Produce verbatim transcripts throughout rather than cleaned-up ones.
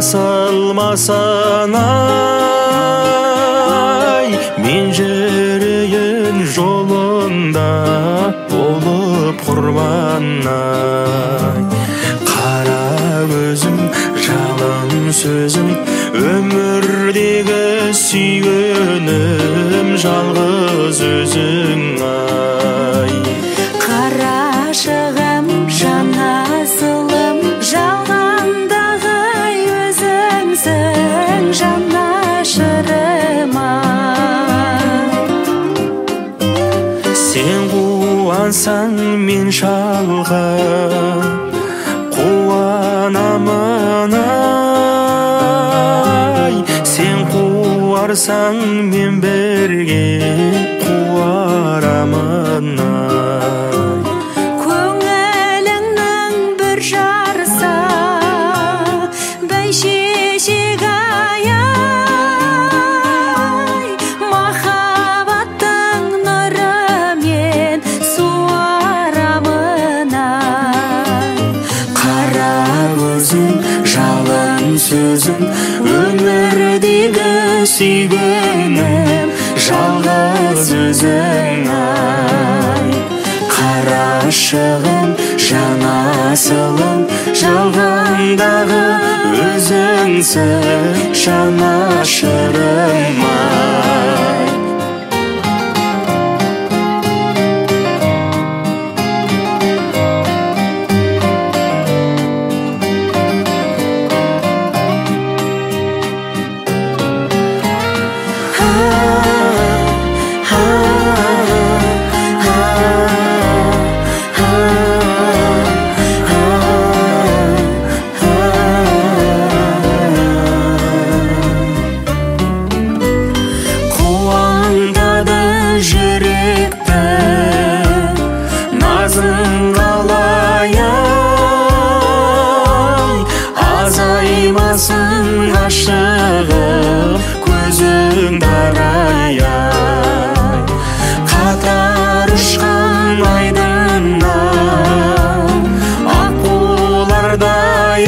басылмасын ай мен жүрейін жолында болып құрбан ай қара көзім жалын сөзім өмірдегі сүйгенім жалғыз өзің ай қарашығым жан асылым жалғандағы өзіңсің жанашырым ай сен қуансаң мен шалғын қуанамын ай сен қуарсаң мен бірге қуарамын ай көңіліңнің бір жарса бәйшешек ай махаббаттың нұрымен суарамын ай қара көзің жалын сөзің өмірдегі сүйгенім жалғыз өзің ай қарашығым жан асылым жалғандағы өзіңсің жанашырым ай азаймасын ғашығым көзің дарай ай қатар ұшқан айдыннан аққулардай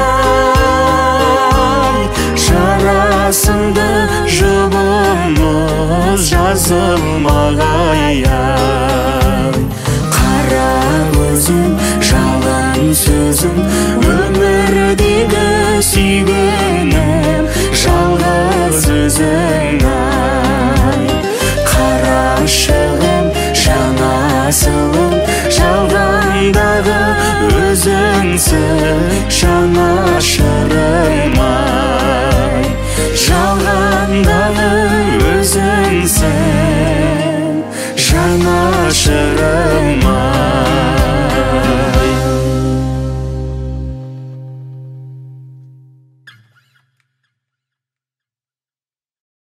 ай жарасымды жұбымыз жазылмағай ай қара көзің жалын сөзің өмірдегі сүйгенім жалғыз өзің ай қарашығым жан асылым жалғандағы өзіңсің жанашырым ай жалғандағы өзіңсің жанашырым